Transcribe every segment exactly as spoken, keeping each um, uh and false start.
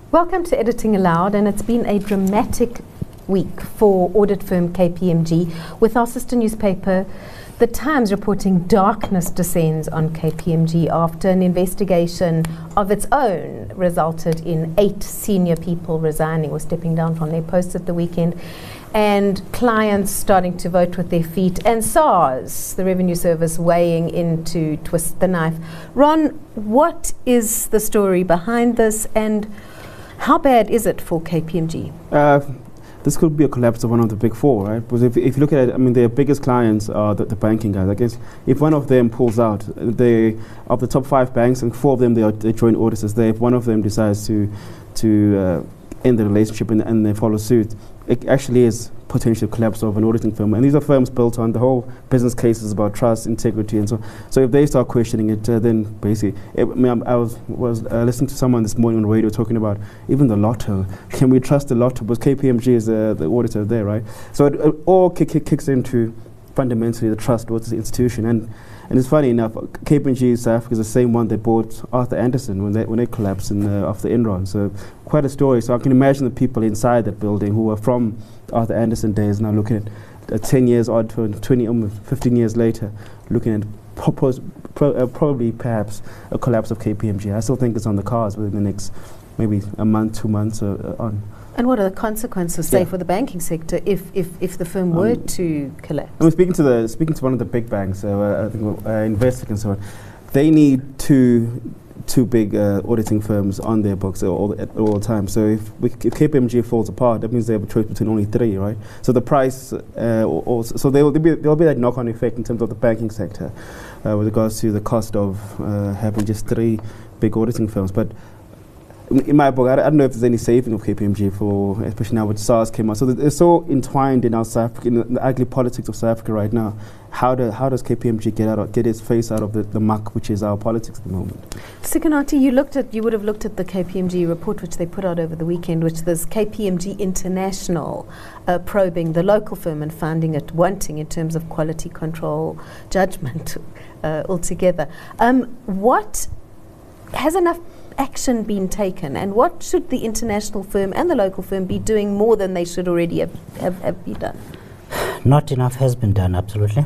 Welcome to Editing Aloud, and it's been a dramatic week for audit firm K P M G, with our sister newspaper The Times reporting darkness descends on K P M G after an investigation of its own resulted in eight senior people resigning or stepping down from their posts at the weekend, and clients starting to vote with their feet, and SARS, the Revenue Service, weighing in to twist the knife. Ron, what is the story behind this, and how bad is it for K P M G? Uh, This could be a collapse of one of the big four, right? Because if, if you look at it, I mean, their biggest clients are the, the banking guys. I guess if one of them pulls out, they of the top five banks, and four of them they are they joint auditors. There, if one of them decides to to uh, end the relationship and, and they follow suit, it actually is potential collapse of an auditing firm. And these are firms built on the whole business cases about trust, integrity, and so. So if they start questioning it, uh, then basically, it, I, mean, I was was uh, listening to someone this morning on the radio talking about even the lotto. Can we trust the lotto? Because K P M G is uh, the auditor there, right? So it, it all kick, kick, kicks into fundamentally the trust towards the institution. And and it's funny enough, K P M G South Africa is the same one that bought Arthur Andersen when they when they collapsed in uh, after Enron. So quite a story. So I can imagine the people inside that building who were from Arthur Andersen days now looking at uh, ten years odd, twenty, almost fifteen years later, looking at propose, pro, uh, probably perhaps a collapse of K P M G. I still think it's on the cards within the next maybe a month, two months uh, uh, on. And what are the consequences, say, yeah. for the banking sector if, if, if the firm um, were to collapse? I mean, speaking to the speaking to one of the big banks, uh, I think uh, Investec and so on, they need two two big uh, auditing firms on their books all at all times. So if, we, if K P M G falls apart, that means they have a choice between only three, right? So the price, uh, also, so there will be there will be that knock-on effect in terms of the banking sector, uh, with regards to the cost of uh, having just three big auditing firms, but. In my book, I, I don't know if there's any saving of K P M G for, especially now with SARS came out. So th- it's so entwined in our South Africa, in the, in the ugly politics of South Africa right now. How do, how does K P M G get out of, get its face out of the, the muck, which is our politics at the moment? Sikonathi, you looked at, you would have looked at the K P M G report which they put out over the weekend, which there's K P M G International uh, probing the local firm and finding it wanting in terms of quality control judgment uh, altogether. Um, what has enough action been taken, and what should the international firm and the local firm be doing more than they should already have, have, have been done? Not enough has been done, absolutely.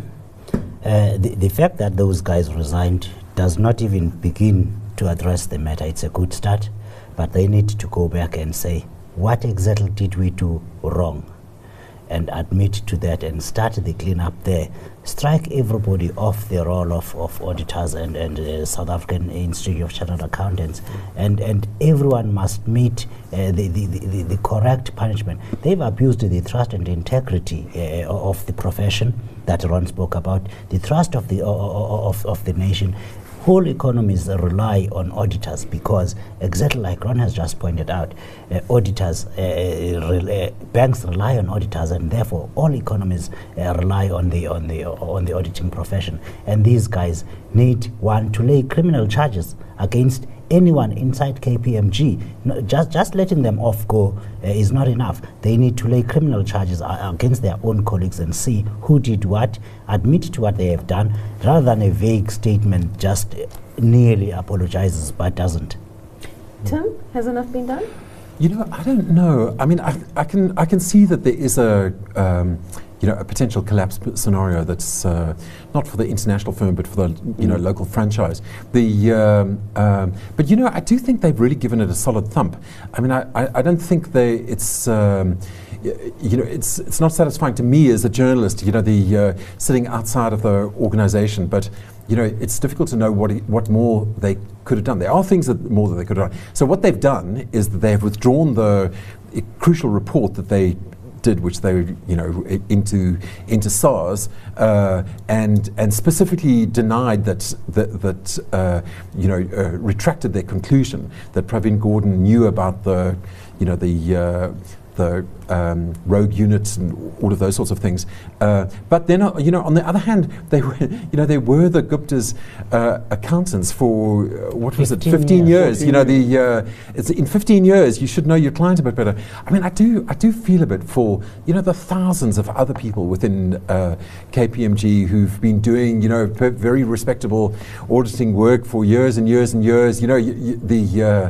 Uh, the, the fact that those guys resigned does not even begin to address the matter. It's a good start, but they need to go back and say, what exactly did we do wrong? And admit to that and start the cleanup there. Strike everybody off the role of, of auditors and, and uh, South African Institute of Chartered Accountants. Mm. And, and everyone must meet uh, the, the, the, the correct punishment. They've abused the trust and integrity uh, of the profession that Ron spoke about, the trust of the, uh, of, of the nation. Whole economies uh, rely on auditors because, exactly like Ron has just pointed out, uh, auditors, uh, re- uh, banks rely on auditors, and therefore all economies uh, rely on the on the uh, on the auditing profession. And these guys need one to lay criminal charges against anyone inside K P M G. No, just just letting them off go uh, is not enough. They need to lay criminal charges uh, against their own colleagues and see who did what, admit to what they have done, rather than a vague statement just uh, nearly apologizes but doesn't. Tim, has enough been done? You know, I don't know. I mean, I, I can I can see that there is a um, you know a potential collapse p- scenario that's uh, not for the international firm but for the you mm. know local franchise. The um, um, but you know I do think they've really given it a solid thump. I mean, I, I, I don't think they it's. Um, You know, it's it's not satisfying to me as a journalist. You know, the uh, sitting outside of the organisation, but you know, it's difficult to know what he, what more they could have done. There are things that more that they could have done. So what they've done is that they have withdrawn the uh, crucial report that they did, which they you know I- into into SARS, uh, and and specifically denied that that, that uh, you know uh, retracted their conclusion that Pravin Gordhan knew about the you know the. Uh, the um, rogue units and all of those sorts of things. Uh, but then, uh, you know, on the other hand, they were, you know, they were the Gupta's uh, accountants for, uh, what was it, fifteen years. years. You know, the uh, it's in fifteen years, you should know your client a bit better. I mean, I do I do feel a bit for, you know, the thousands of other people within uh, K P M G who've been doing, you know, p- very respectable auditing work for years and years and years. You know, y- y- the... Uh,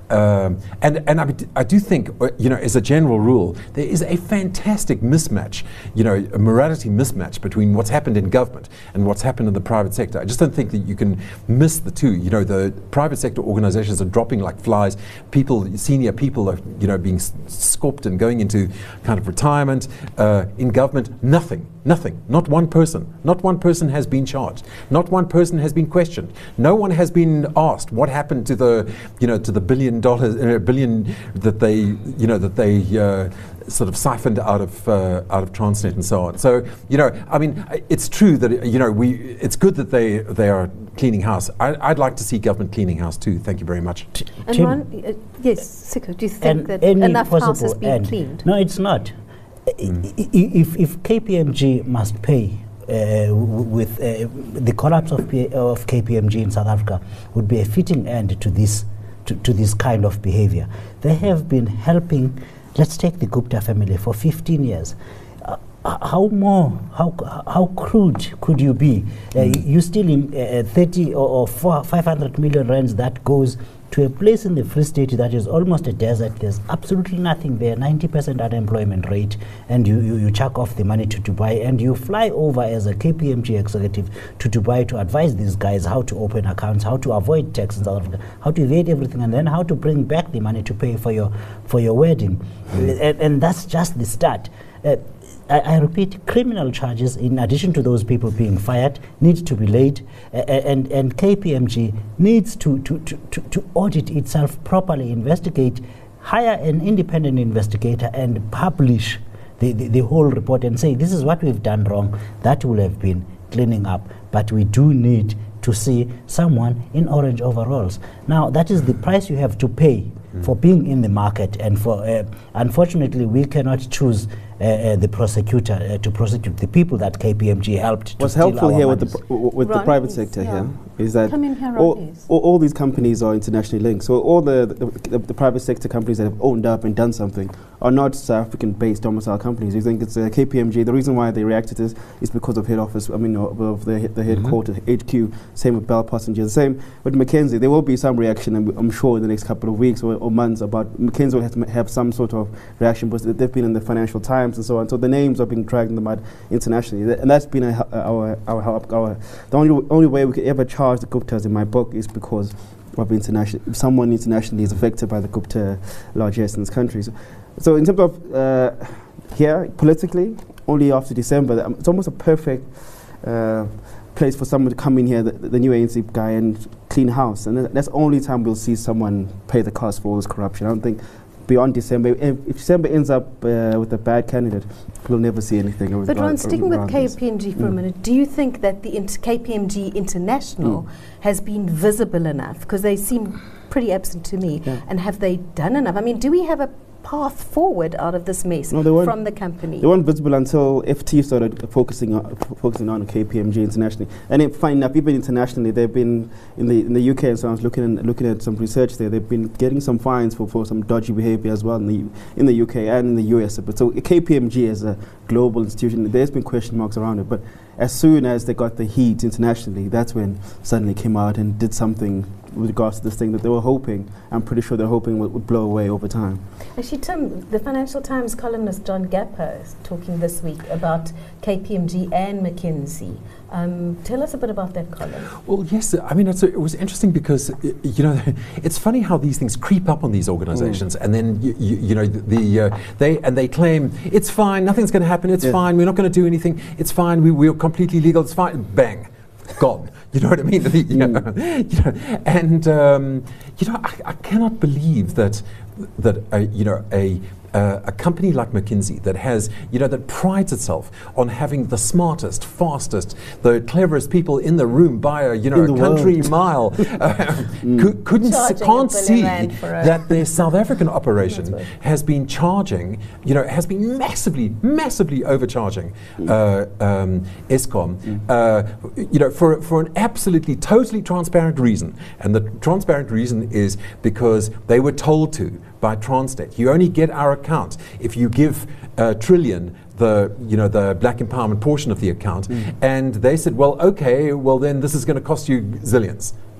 Um, and and I, I do think, uh, you know, as a general rule, there is a fantastic mismatch, you know, a morality mismatch between what's happened in government and what's happened in the private sector. I just don't think that you can miss the two. You know, the private sector organizations are dropping like flies. People, senior people are, you know, being s- scooped and going into kind of retirement. Uh, in government, nothing. Nothing. Not one person. Not one person has been charged. Not one person has been questioned. No one has been asked what happened to the, you know, to the billion dollars, uh, billion that they, you know, that they uh, sort of siphoned out of uh, out of Transnet and so on. So, you know, I mean, it's true that, you know, we. It's good that they they are cleaning house. I, I'd like to see government cleaning house too. Thank you very much. And one, uh, yes, Siko, do you think that any enough house has possible been end. cleaned? No, it's not. Mm. If, if K P M G must pay uh, w- with uh, the collapse of, P- of K P M G in South Africa would be a fitting end to this to, to this kind of behavior. They have been helping, let's take the Gupta family, for fifteen years. Uh, how more, how how crude could you be? Uh, mm. You still in uh, thirty or, or four, five hundred million rands that goes to a place in the Free State that is almost a desert. There's absolutely nothing there, ninety percent unemployment rate, and you, you, you chuck off the money to Dubai, and you fly over as a K P M G executive to Dubai to advise these guys how to open accounts, how to avoid tax in South Africa, how to evade everything, and then how to bring back the money to pay for your for your wedding. Mm. And, and that's just the start. Uh, I, I repeat, criminal charges, in addition to those people being fired, need to be laid, uh, and, and K P M G needs to, to, to, to, to audit itself properly, investigate, hire an independent investigator and publish the, the, the whole report and say, this is what we've done wrong. That will have been cleaning up, but we do need to see someone in orange overalls. Now, that is the price you have to pay mm. for being in the market, and for uh, unfortunately, we cannot choose Uh, uh, the prosecutor uh, to prosecute the people that K P M G helped. What's to steal helpful our here with the monies. pr- w- with Ron, the private please, sector yeah. here is that Come in here, Ron, all, please. all, all these companies are internationally linked. So all the the, the the private sector companies that have owned up and done something are not South African-based domicile companies. You think it's uh, K P M G? The reason why they reacted is is because of head office. I mean, of of the the headquarters, mm-hmm. H Q. Same with Bell Passengers. Same with McKinsey. There will be some reaction, I'm, I'm sure, in the next couple of weeks or, or months. About McKinsey will have to ma- have some sort of reaction, because they've been in the Financial Times and so on. So the names are being dragged in the mud internationally, Th- and that's been a, our, our our our the only only way we could ever charge the Guptas in my book is because of international. If someone internationally is affected by the Gupta largesse in this country. So, so in terms of uh, here politically, only after December, um, it's almost a perfect uh, place for someone to come in here, the, the new A N C guy, and clean house. And th- that's the only time we'll see someone pay the cost for all this corruption. I don't think beyond December, if, if December ends up uh, with a bad candidate, we'll never see anything. But Ron, sticking with K P M G for mm. a minute, do you think that the inter- K P M G International mm. has been visible enough? Because they seem pretty absent to me. Yeah. And have they done enough? I mean, do we have a path forward out of this mess no, they from the company? They weren't visible until F T started focusing on f- focusing on K P M G internationally. And it, funny enough, even internationally, they've been in the in the U K and so I was looking at, looking at some research there. They've been getting some fines for, for some dodgy behaviour as well in the in the U K and in the U S. But so K P M G as a global institution, there's been question marks around it. But as soon as they got the heat internationally, that's when suddenly came out and did something with regards to this thing that they were hoping, I'm pretty sure they're hoping would, would blow away over time. Actually, Tim, the Financial Times columnist John Gapper is talking this week about K P M G and McKinsey. Um, tell us a bit about that column. Well, yes, I mean, it's a, it was interesting because, uh, you know, it's funny how these things creep up on these organizations, mm. and then, you, you, you know, the, the uh, they and they claim, it's fine, nothing's going to happen, it's yeah. fine, we're not going to do anything, it's fine, we, we're completely legal, it's fine, bang, gone. You know what I mean? you, know, mm. you know, and um, you know, I, I cannot believe that that uh, you know a. Uh, a company like McKinsey that has, you know, that prides itself on having the smartest, fastest, the cleverest people in the room by a, you know, a country world. mile, uh, mm. cou- couldn't s- can't see that their South African operation has been charging, you know, has been massively, massively overcharging mm. uh, um, Eskom, mm. uh, you know, for for an absolutely, totally transparent reason. And the transparent reason is because they were told to by Transnet. You only get our account if you give a trillion the you know the black empowerment portion of the account, mm. and they said, well, okay, well then this is going to cost you zillions.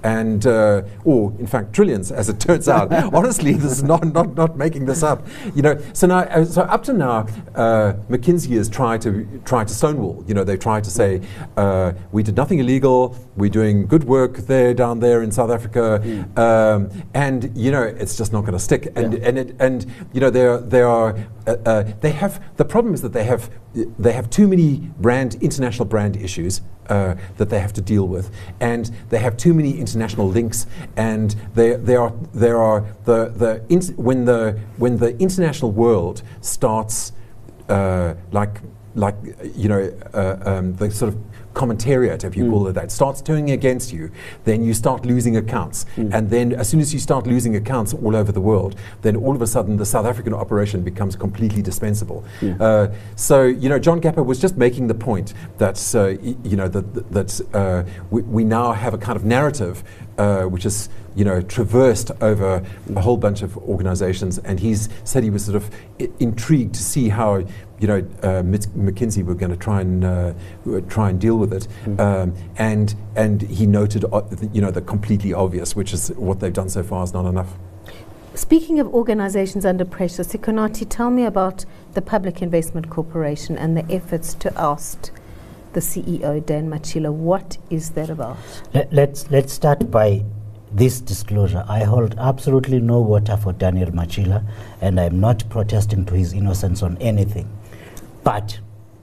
and uh, or in fact trillions, as it turns out. Honestly, this is not, not not making this up. You know, so now, uh, so up to now, uh, McKinsey has tried to try to stonewall. You know, they tried to say uh, we did nothing illegal. We're doing good work there, down there in South Africa, mm. um, and you know, it's just not going to stick. And yeah. and it, and you know, they are they are uh, uh, they have the problem is that they have they have too many brand international brand issues. Uh, that they have to deal with, and they have too many international links, and they they are there are the the int- when the when the international world starts uh, like like you know uh, um, the sort of commentariat, if you mm. call it that, starts turning against you, then you start losing accounts. Mm. And then as soon as you start losing accounts all over the world, then all of a sudden the South African operation becomes completely dispensable. Yeah. Uh, so, you know, John Gapper was just making the point that, uh, y- you know, that, that uh, we, we now have a kind of narrative uh, which is, you know, traversed over a whole bunch of organizations. And he's said he was sort of I- intrigued to see how, you know, uh, Mit- McKinsey were going to try and uh, try and deal with it, mm. um, and and he noted, uh, the, you know, the completely obvious, which is what they've done so far is not enough. Speaking of organizations under pressure, Sikonathi, tell me about the Public Investment Corporation and the efforts to oust the C E O, Dan Matjila. What is that about? Let, let's let's start by this disclosure. I hold absolutely no water for Daniel Matjila, and I'm not protesting to his innocence on anything. But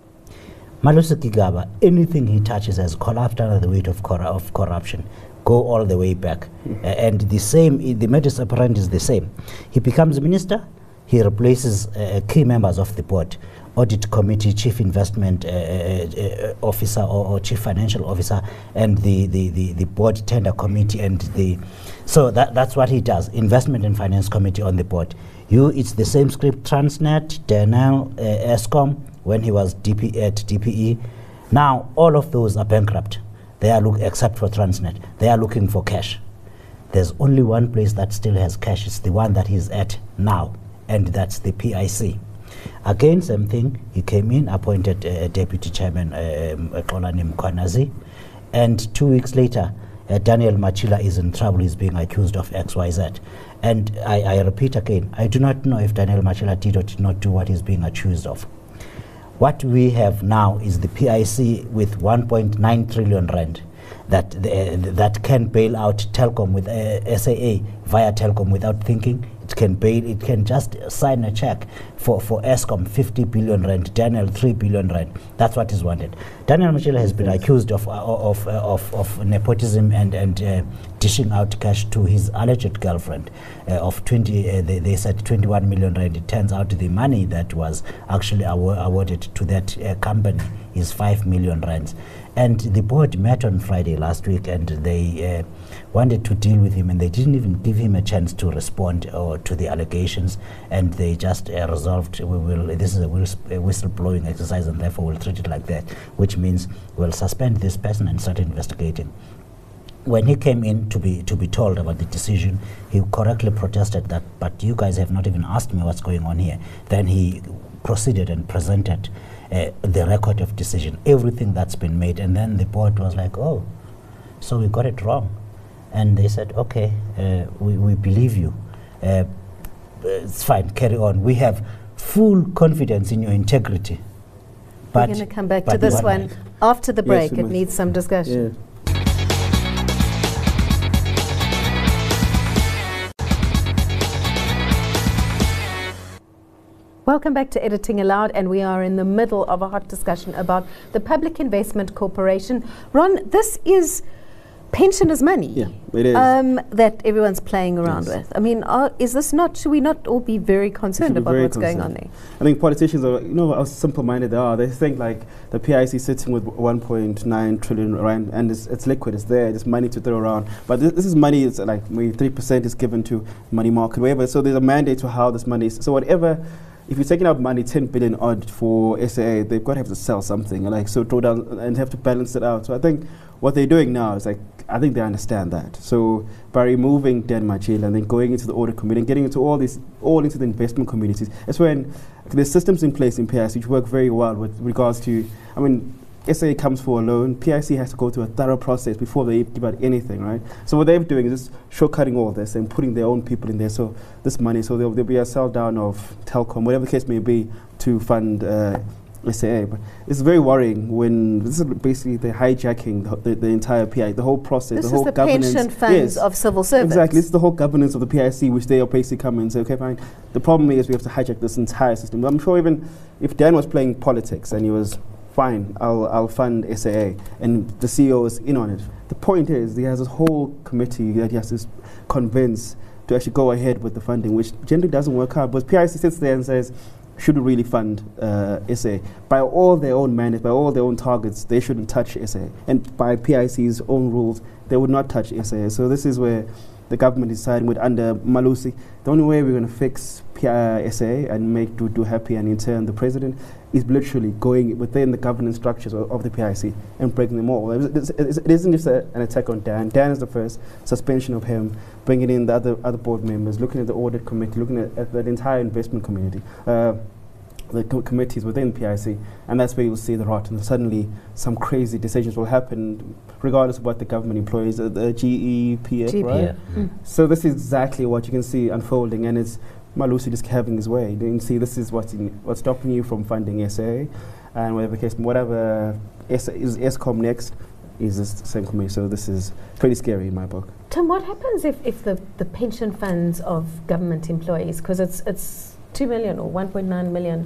Malusi Gigaba, anything he touches has collapsed under the weight of, cor- of corruption. Go all the way back. Mm-hmm. Uh, and the same, I- the modus operandi is the same. He becomes minister, he replaces uh, key members of the board, audit committee, chief investment uh, uh, officer or, or chief financial officer, and the, the, the, the board tender committee. And the So that, that's what he does, investment and finance committee on the board. You, it's the same script, Transnet, Denel, uh, Eskom, when he was D P at D P E. Now, all of those are bankrupt. They are look, except for Transnet. They are looking for cash. There's only one place that still has cash. It's the one that he's at now, and that's the P I C. Again, same thing. He came in, appointed uh, deputy chairman, Xolani um, Mkhwanazi, and two weeks later, uh, Daniel Matjila is in trouble. He's being accused of X Y Z. And I, I repeat again, I do not know if Daniel Matjila did or did not do what he's being accused of. What we have now is the P I C with one point nine trillion rand that the, uh, that can bail out Telkom with uh, S A A via Telkom without thinking. It can bail. It can just sign a check for, for Eskom fifty billion rand, Daniel three billion rand. That's what is wanted. Daniel Matjila has been accused of uh, of, uh, of of nepotism and and uh, dishing out cash to his alleged girlfriend uh, of twenty. Uh, they, they said twenty-one million rand. It turns out the money that was actually awa- awarded to that uh, company is five million rands. And the board met on Friday last week, and they uh, wanted to deal with him, and they didn't even give him a chance to respond or to the allegations, and they just uh, resolved, we will. This is a, whist- a whistleblowing exercise, and therefore we'll treat it like that, which means we'll suspend this person and start investigating. When he came in to be to be told about the decision, he correctly protested that, but you guys have not even asked me what's going on here. Then he proceeded and presented uh, the record of decision, everything that's been made, and then the board was like, oh, so we got it wrong. And they said, okay, uh, we, we believe you. Uh, it's fine, carry on. We have full confidence in your integrity. But We're going to come back to this one night. After the break. Yes, it needs some discussion. Yeah. Welcome back to Editing Aloud, and we are in the middle of a hot discussion about the Public Investment Corporation. Ron, this is pensioners' money. Yeah, it is. Um, that everyone's playing around yes. with. I mean, are, is this not, should we not all be very concerned about very what's concerned. going on there? I think politicians are, you know, how simple-minded they are. They think like the P I C sitting with one point nine trillion rand and it's, it's liquid, it's there, there's money to throw around. But this, this is money, it's like maybe three percent is given to money market, whatever. So there's a mandate to how this money is. So whatever. If you're taking out money, ten billion odd for S A A, they've got to have to sell something, like so draw down and have to balance it out. So I think what they're doing now is like, I think they understand that. So by removing Dan Matjila and then going into the audit committee and getting into all these, all into the investment communities, it's when there's systems in place in P I C which work very well with regards to, I mean, S A comes for a loan, P I C has to go through a thorough process before they give out anything, right? So what they're doing is just shortcutting all this and putting their own people in there. So this money, so there'll, there'll be a sell down of Telkom, whatever the case may be, to fund uh, S A A. But it's very worrying when this is basically they're hijacking the, the, the entire P I C, the whole process, This the whole is the governance. pension funds Yes. of civil servants. Exactly, this is the whole governance of the P I C, which they are basically come and say, okay, fine. The problem is we have to hijack this entire system. I'm sure even if Dan was playing politics and he was, fine, I'll, I'll fund S A A, and the C E O is in on it. The point is, he has this whole committee that he has to s- convince to actually go ahead with the funding, which generally doesn't work out. But P I C sits there and says, should we really fund uh, S A A? By all their own mandates, by all their own targets, they shouldn't touch S A A. And by P I C's own rules, they would not touch S A A. So this is where the government is siding with under Malusi. The only way we're going to fix P I S A and make do, do happy and in turn the president is literally going within the governance structures of, of the P I C and breaking them all. It, it, it, it isn't just a, an attack on Dan. Dan is the first, suspension of him, bringing in the other, other board members, looking at the audit committee, looking at, at the entire investment community. Uh, the co- committees within P I C, and that's where you'll see the rot, and suddenly some crazy decisions will happen regardless of what the government employs, uh, the G E P F, G E P F. right? Yeah. Mm. So this is exactly what you can see unfolding, and it's Malusi just having his way. You can see this is what's, in, what's stopping you from funding S A A, and whatever case, whatever S- is ESCOM next is the same committee, so this is pretty scary in my book. Tim, what happens if, if the, the pension funds of government employees, because it's it's two million or one point nine million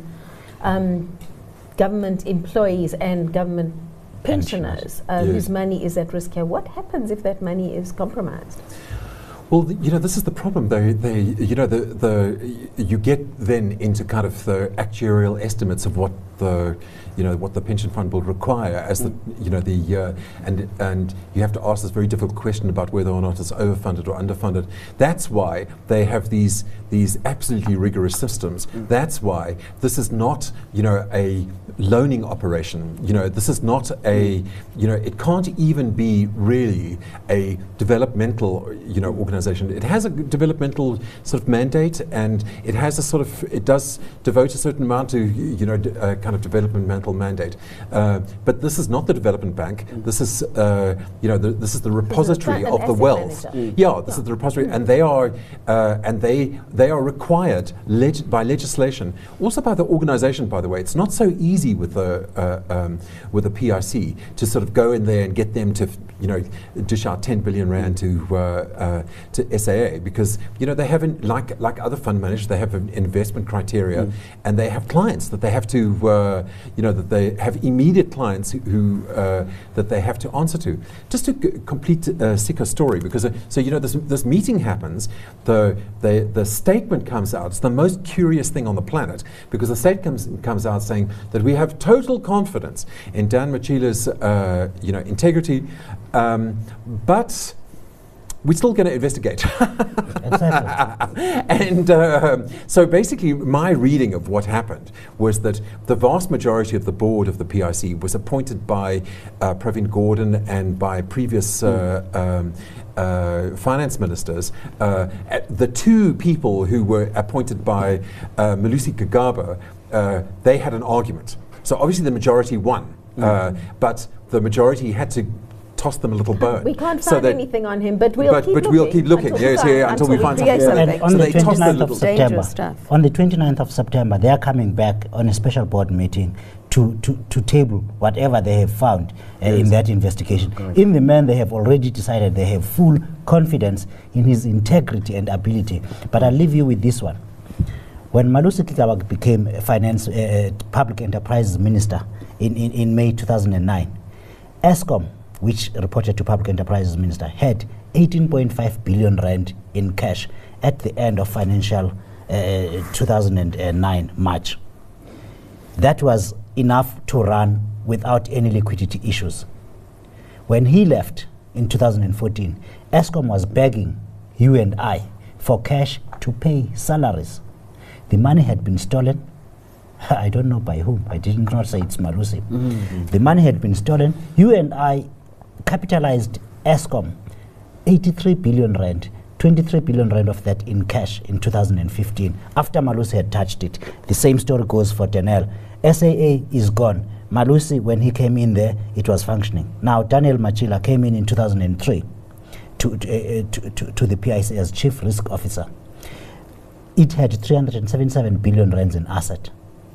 um, government employees and government pensioners uh, Yes. whose money is at risk here, what happens if that money is compromised? Well, th- you know, this is the problem. They, they, you know, the, the, y- you get then into kind of the actuarial estimates of what the, you know, what the pension fund will require as the, you know, the, uh, and and you have to ask this very difficult question about whether or not it's overfunded or underfunded. That's why they have these these absolutely rigorous systems. Mm. That's why this is not, you know, a loaning operation. You know, this is not a, you know, it can't even be really a developmental, you know, organization. It has a g- developmental sort of mandate, and it has a sort of, it does devote a certain amount to, you know, d- uh, kind of developmental mandate. Uh, but this is not the development bank. Mm. This is, uh, you know, the, this is the repository an of the asset wealth. manager. Mm. Yeah, this is the repository, and they are, uh, and they they are required leg- by legislation, also by the organisation. By the way, it's not so easy with the uh, um, with the P I C to sort of go in there and get them to, f- you know, dish out ten billion rand to uh, uh, to S A A, because you know they have an, like like other fund managers, they have an investment criteria, Mm. and they have clients that they have to, uh, you know, that they have immediate clients who, who uh, that they have to answer to. Just to g- complete uh, Sika's story, because uh, so you know this this meeting happens, the the the statement comes out. It's the most curious thing on the planet, because the state comes comes out saying that we have total confidence in Dan Machila's uh, you know integrity, um, but we're still going to investigate. Exactly. And uh, so basically my reading of what happened was that the vast majority of the board of the P I C was appointed by uh, Pravin Gordhan and by previous uh, um, uh, finance ministers. Uh, at the two people who were appointed by uh, Malusi Gigaba, uh, they had an argument. So obviously the majority won, uh, but the majority had to toss them a little bone. We can't So find that- anything on him, but we'll but- keep but looking. we'll keep looking, until we yes, find- yeah, until we find create something. something. And on So the they tossed a twenty-ninth of little- September, Dangerous stuff. on the twenty-ninth of September, they are coming back on a special board meeting to, to, to table whatever they have found uh, in Yes. that investigation. Correct. In the man, they have already decided they have full confidence in his integrity and ability. But I'll leave you with this one. When Malusi Gigaba became a finance, uh, public enterprises minister in, in, in May two thousand nine, ESCOM, which reported to Public Enterprises Minister, had eighteen point five billion rand in cash at the end of financial uh, two thousand nine March. That was enough to run without any liquidity issues. When he left in two thousand fourteen, ESCOM was begging you and I for cash to pay salaries. The money had been stolen. I don't know by whom. I did not say it's Malusi. Mm-hmm. The money had been stolen. You and I capitalized ESCOM eighty-three billion rand, twenty-three billion rand of that in cash in two thousand fifteen, after Malusi had touched it. The same story goes for Denel. S A A is gone. Malusi, when he came in there, it was functioning. Now, Daniel Machila came in in two thousand three to, uh, to, to, to the P I C as Chief Risk Officer. It had three hundred seventy-seven billion rands in asset.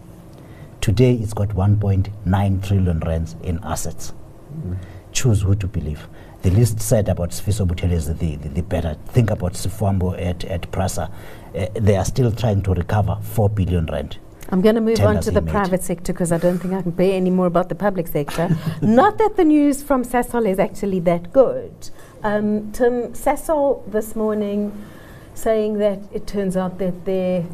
Today, it's got one point nine trillion rands in assets. Mm. Choose who to believe. The least said about Sifiso Buthelezi is the, the, the better. Think about Sifwambo at, at Prasa. Uh, they are still trying to recover four billion rand. I'm going to move on Tenders to the he made. private sector because I don't think I can bear any more about the public sector. Not that the news from Sasol is actually that good. Um, Tim, Sasol this morning saying that it turns out that their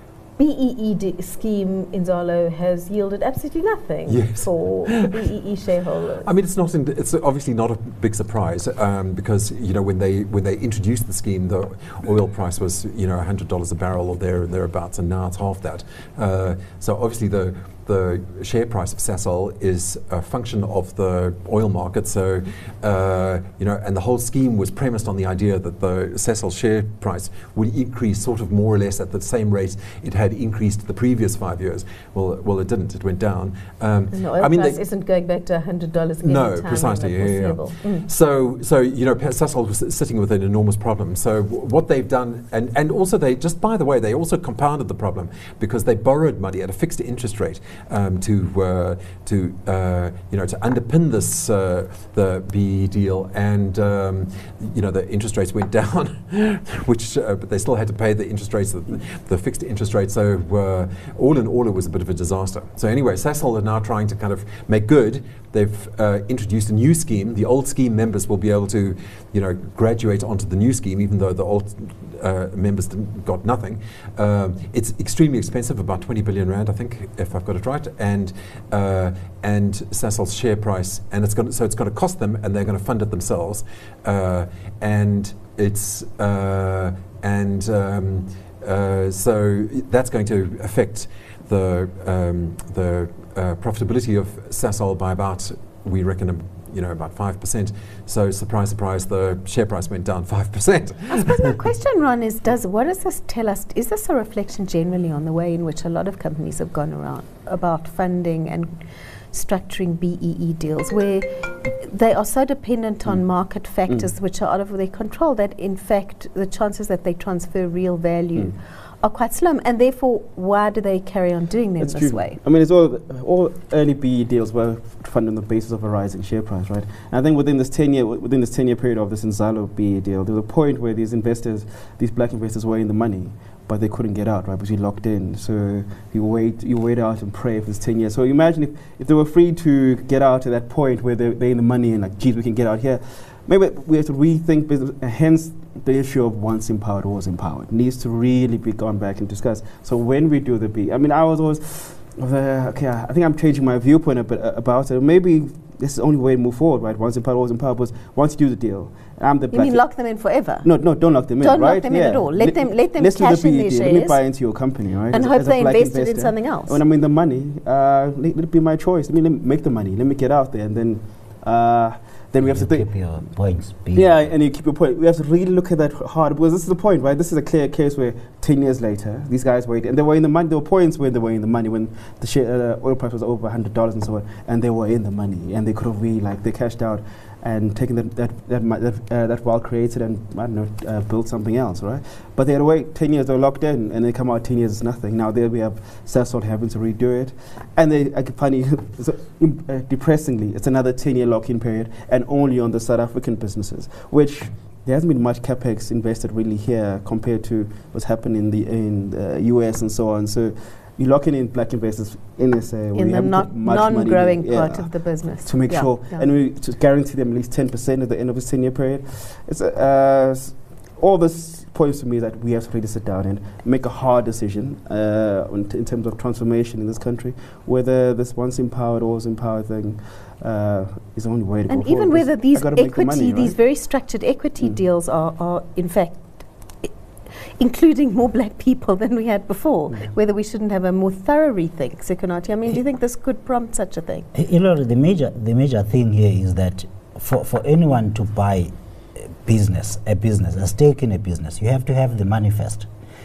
B E E d- scheme in Zalo has yielded absolutely nothing Yes. for the B E E shareholders. I mean, it's not. In, it's obviously not a big surprise um, because you know when they when they introduced the scheme, the oil price was you know a hundred dollars a barrel or there thereabouts, and now it's half that. Uh, so obviously the the share price of Sasol is a function of the oil market. So uh, you know, and the whole scheme was premised on the idea that the Sasol share price would increase sort of more or less at the same rate it had increased the previous five years. Well, well, it didn't. It went down. Um, and the oil I mean, price they isn't going back to one hundred dollars again. No, in time precisely. when Yeah, that yeah, was yeah. mm. So, so you know, Sasol was sitting with an enormous problem. So, w- what they've done, and, and also they just by the way, they also compounded the problem because they borrowed money at a fixed interest rate um, to uh, to uh, you know to underpin this uh, the B E deal, and um, you know the interest rates went down, which uh, but they still had to pay the interest rates, the, the fixed interest rate. So, uh, all in all, it was a bit of a disaster. So anyway, Sasol are now trying to kind of make good. They've uh, introduced a new scheme. The old scheme members will be able to, you know, graduate onto the new scheme, even though the old uh, members didn't, got nothing. Um, it's extremely expensive, about twenty billion rand, I think, if I've got it right. And uh, and Sasol's share price, and it's going so it's going to cost them, and they're going to fund it themselves. Uh, and it's uh, and um, uh, so that's going to affect the um, the uh, profitability of Sasol by about, we reckon, um, you know, about five percent. So surprise, surprise, the share price went down five percent. I suppose my question, Ron, is does what does this tell us? Is this a reflection generally on the way in which a lot of companies have gone around about funding and structuring B E E deals, where they are so dependent mm. on market factors mm. which are out of their control that in fact the chances that they transfer real value mm. are quite slim, and therefore why do they carry on doing them That's this true. way? I mean, it's all all early B E deals were funded on the basis of a rising share price, right? And I think within this ten year within this ten year period of this Inzalo B E deal, there was a point where these investors, these black investors, were in the money, but they couldn't get out, right? Because you locked in. So you wait, you wait out and pray for this ten years. So imagine if, if they were free to get out at that point where they're, they're in the money and like, geez, we can get out here. Maybe we have to rethink business. Uh, hence, the issue of once empowered, always empowered needs to really be gone back and discussed. So when we do the B, I mean, I was always, uh, okay, I think I'm changing my viewpoint a bit uh, about it. Maybe this is the only way to move forward, right? Once empowered, always empowered. Was once you do the deal, I'm the You mean lock them in forever? No, no, don't lock them in. Don't right? lock them yeah. in at all. Let, let them let them let's cash do the in B E their deal. shares Let me buy into your company, right? and as, hope as a they black invested investor. in something else. When I'm in the money, uh, let, let it be my choice. Let me, let me make the money. Let me get out there, and then uh, then we have You to think. keep your points. Be Yeah, and you keep your point. We have to really look at that hard, because this is the point, right? This is a clear case where ten years later, these guys were, and they were in the money. There were points when they were in the money, when the share, uh, oil price was over one hundred dollars and so on, and they were in the money, and they could have really, like, they cashed out and taken that that that mo- that, uh, that wealth created and, I don't know, uh, built something else, right? But they had to wait ten years, they were locked in, and they come out ten years, it's nothing. Now there we have Sasol having to redo it, and they, I can funny, so, um, uh, depressingly, it's another ten year lock-in period, and only on the South African businesses, which there hasn't been much capex invested really here compared to what's happening in the in the U S and so on. So you're locking in black investors in S A in the not non-growing part of the business. To make yeah, sure, yeah. and we to guarantee them at least ten percent at the end of this ten year period. It's uh, uh, s- all this points to me that we have to really sit down and make a hard decision uh, in, t- in terms of transformation in this country, whether this once empowered, always empowered thing uh, is the only way to And go even forward. whether I these gotta make the equity, money, these right? very structured equity Mm. deals are, are in fact I- including more black people than we had before, Mm. whether we shouldn't have a more thorough rethink, Sekunati. I mean, do you think this could prompt such a thing? Uh, You know, the major the major thing here is that for, for anyone to buy a business, a business, a stake in a business, you have to have the money first.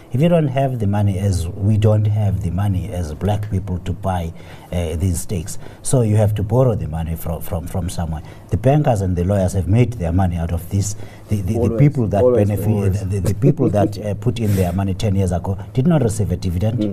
If you don't have the money, as we don't have the money as black people to buy uh, these stakes, so you have to borrow the money from, from, from somewhere. The bankers and the lawyers have made their money out of this. The, the, the people that always, benefit, always. the, the people that uh, put in their money ten years ago did not receive a dividend, mm.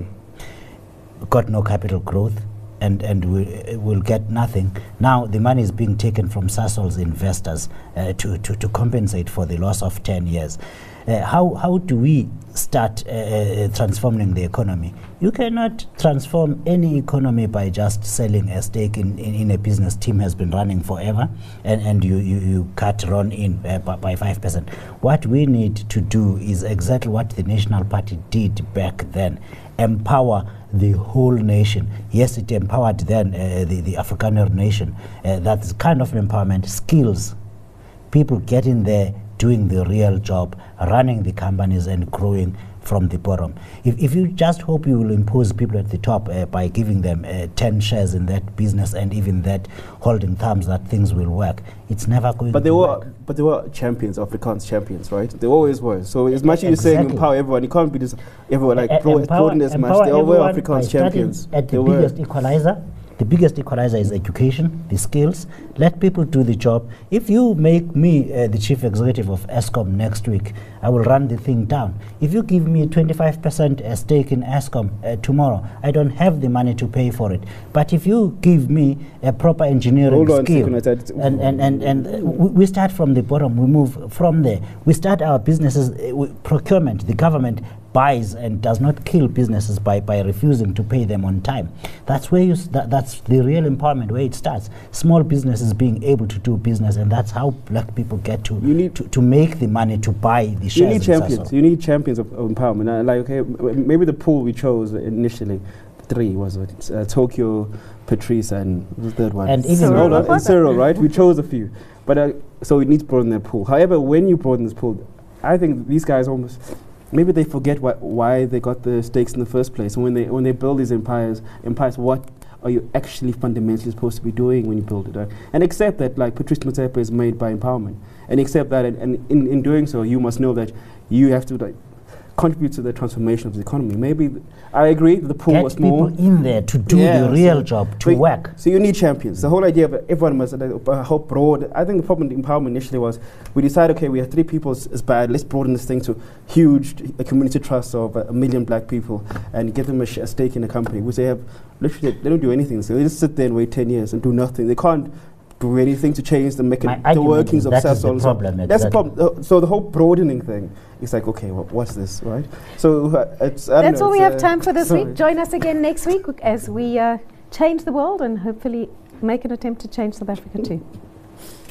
got no capital growth, and and we will get nothing. Now the money is being taken from Sasol's investors uh, to, to to compensate for the loss of ten years. Uh, how how do we start uh, transforming the economy? You cannot transform any economy by just selling a stake in, in, in a business team has been running forever, and, and you, you, you cut Ron in uh, by, by five percent. What we need to do is exactly what the National Party did back then: empower the whole nation. Yes, it empowered then uh, the, the Afrikaner nation. Uh, that's kind of empowerment. Skills. People getting there, doing the real job, running the companies and growing from the bottom. If, if you just hope you will impose people at the top uh, by giving them uh, ten shares in that business and even that holding thumbs that things will work, it's never going but to they work. were, But they were champions, Afrikaans champions, right? They always were. So as much as you're saying Exactly. empower everyone, you can't be just everyone like Uh, pro- empower- applauding as much. empower They all were everyone by Afrikaans starting champions. At They the were. biggest equalizer. The biggest equalizer is education, the skills. Let people do the job. If you make me uh, the chief executive of Eskom next week, I will run the thing down. If you give me twenty-five percent uh, stake in Eskom uh, tomorrow, I don't have the money to pay for it. But if you give me a proper engineering Hold on a skill, second, I said- and, and, and, and uh, we we start from the bottom, we move from there. We start our businesses, uh, with procurement, the government buys and does not kill businesses by, by refusing to pay them on time. That's where you s- that, that's the real empowerment, where it starts. Small businesses being able to do business, and that's how black people get to You need- to, to make the money to buy the shares. You need in champions. Sasol. You need champions of, of empowerment. Uh, like, okay, m- maybe the pool we chose initially, three was it? Uh, Tokyo, Patrice, and what's the third one? And even Hold on, Cyril. and Cyril, right? We chose a few, but uh, so we need to broaden that pool. However, when you broaden this pool, I think these guys almost maybe they forget why why they got the stakes in the first place. And when they when they build these empires, empires, what are you actually fundamentally supposed to be doing when you build it? Right? And accept that, like, Patrice Motsepe is made by empowerment, and accept that, and, and in, in doing so, you must know that you have to, like, contribute to the transformation of the economy. Maybe th- I agree that the pool Get was small. people in there to do Yeah, the real so- job, to so y- work. So you need champions. The whole idea of everyone must, like, uh, how broad. I think the problem with empowerment initially was we decided, okay, we have three people, is, is bad. Let's broaden this thing to huge uh, community trust of uh, a million black people and give them a, sh- a stake in a company, which they have literally they don't do anything. So they just sit there and wait ten years and do nothing. They can't do anything to change the My mechan- the argument workings is of that is Sasol. the and so on. problem, That's the exactly. problem. Uh, so the whole broadening thing is like, okay, well, what's this, right? So uh, it's I don't That's know, all we it's, have uh, time for this sorry. week. Join us again next week as we uh, change the world and hopefully make an attempt to change South Africa too.